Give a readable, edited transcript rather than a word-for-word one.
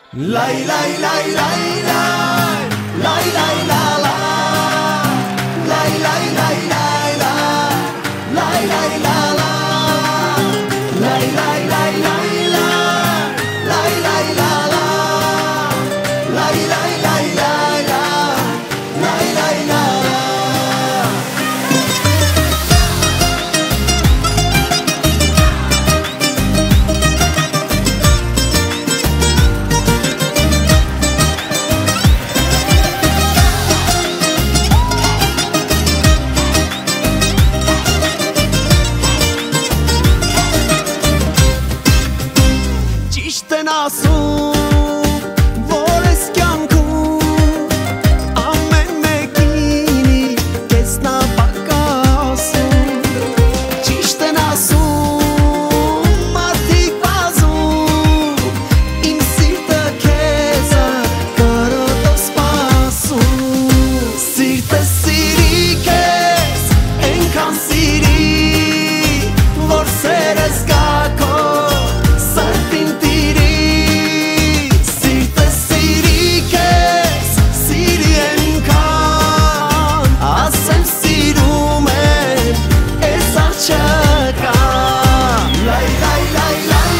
Lai lai lai lai lai lai lai la la lai lai lai lai la lai lai la la lai lai lai lai la lai lai la la lai lai lai lai la lai lai la Ճիշտ են ասում, որ ես կյանքում ամեն մեկինի կեսնա պակասում Ճիշտ են ասում, մարդիկ բազում իմ սիրտը քեզ կարոտով սպասում Սիրտը սիրի քեզ, ենքան սիրի, որ սերս գա քո Lai lai lai lai